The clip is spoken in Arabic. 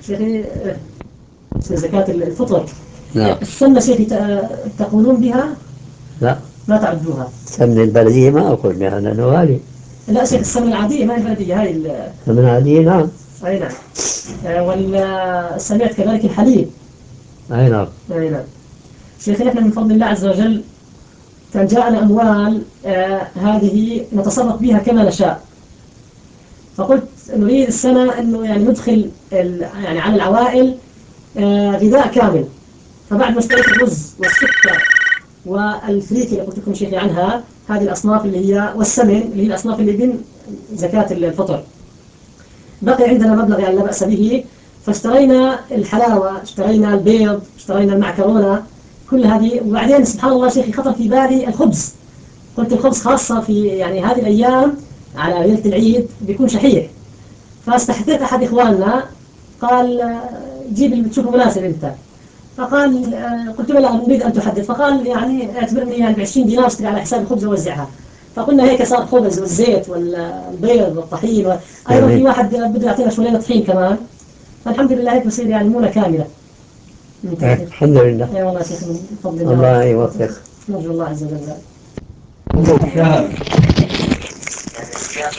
شيخي زكاة الفطر نعم. السمنة شيخي تقولون بها؟ لا، ما تعدوها؟ السمنة البلدية ما أقول بها لأنه غالي. لا شيخ السمنة العادية ما هي البلدية هاي السمنة العادية نعم. أي نعم. وسمعت كذلك الحليب. أي نعم. أي نعم. شيخي نحن من فضل الله عز وجل كان جاءنا أموال هذه نتصرف بها كما نشاء، فقلت نريد السنة أنه يعني ندخل يعني على العوائل غذاء كامل. فبعد ما اشتريت الرز والسكر والفريك اللي قلت لكم شيخي عنها، هذه الأصناف اللي هي والسمن اللي هي الأصناف اللي بين زكاة الفطر، بقي عندنا مبلغ يعني لا بأس به، فاشترينا الحلاوة، اشترينا البيض، اشترينا المعكرونة، كل هذه. وبعدين سبحان الله شيخي خطر في بالي الخبز، قلت الخبز خاصة في يعني هذه الأيام على ليلة العيد بيكون شحيح، فاستحدثت أحد إخواننا قال جيب اللي بتشوفه مناسب أنت. فقال قلت له لا نريد أن تحدد، فقال يعني اعتبرني يعني ب20 دينار اشتري على حساب الخبز ووزعها. فقلنا هيك صار خبز والزيت والبيض والطحين أيضا في واحد بده يعطينا شوية طحين كمان. فالحمد لله هيك بصير يعني مونة كاملة. الحمد لله. يا والله شيخ من فضل الله. الله يوفق. نرجو الله عز وجل.